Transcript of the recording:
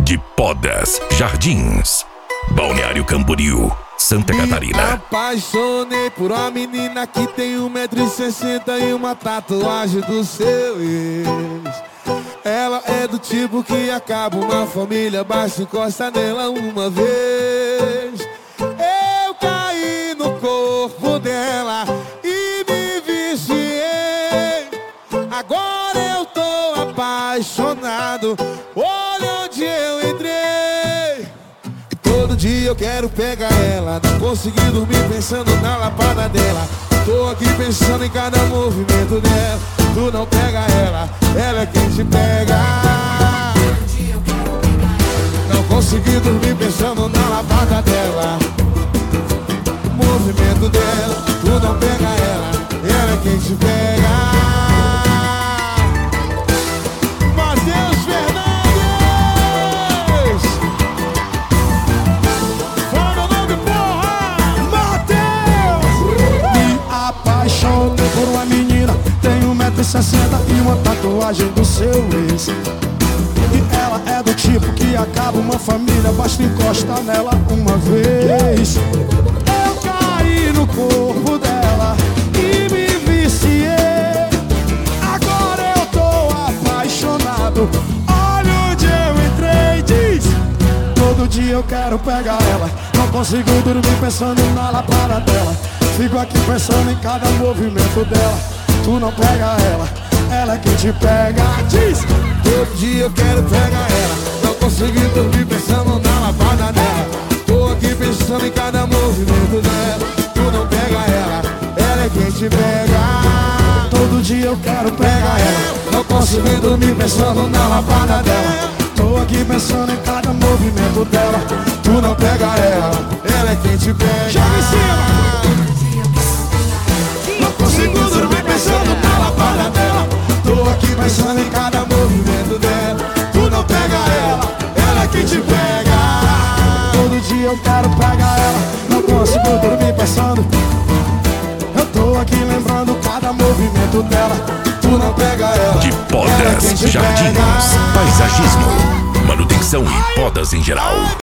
de Podas, Jardins, Balneário Camboriú, Santa Catarina. Me apaixonei por uma menina que tem 1,60 m e uma tatuagem do seu ex. Ela é do tipo que acaba uma família, basta encostar nela uma vez. Eu caí no corpo dela e me viciei. Agora eu tô apaixonado, olha onde eu entrei. E todo dia eu quero pegar ela, não consegui dormir pensando na lapada dela. Tô aqui pensando em cada movimento dela. Tu não pega ela, ela é quem te pega. Não consegui dormir pensando na lapada dela. O movimento dela, tu não pega ela, ela é quem te pega. Matheus Fernandes, fala meu nome, porra! Matheus! Me apaixonei por uma menina, tem 1,60 m e uma tatuagem do seu ex. E ela é do tipo que acaba uma família, basta encostar nela uma vez. Eu caí no corpo dela e me viciei. Agora eu tô apaixonado, olha onde eu entrei. Diz: todo dia eu quero pegar ela, não consigo dormir pensando na lapada dela. Fico aqui pensando em cada movimento dela. Tu não pega ela, ela é quem te pega. Diz: todo dia eu quero pegar ela, não consegui dormir pensando na lapada dela. Tô aqui pensando em cada movimento dela. Tu não pega ela, ela é quem te pega. todo dia eu quero pegar ela, não consegui dormir pensando na lapada dela. tô aqui pensando em cada movimento dela. Tu não pega ela, ela é quem te pega. Joga em cima! Não consigo dormir pensando na lapada dela. Tô aqui pensando em cada movimento dela. Tu não pega ela é quem te pega. Todo dia eu quero pegar ela, não consigo dormir pensando. Eu tô aqui lembrando cada movimento dela. Tu não pega ela, De Podas, Jardins, paisagismo, manutenção e podas em geral.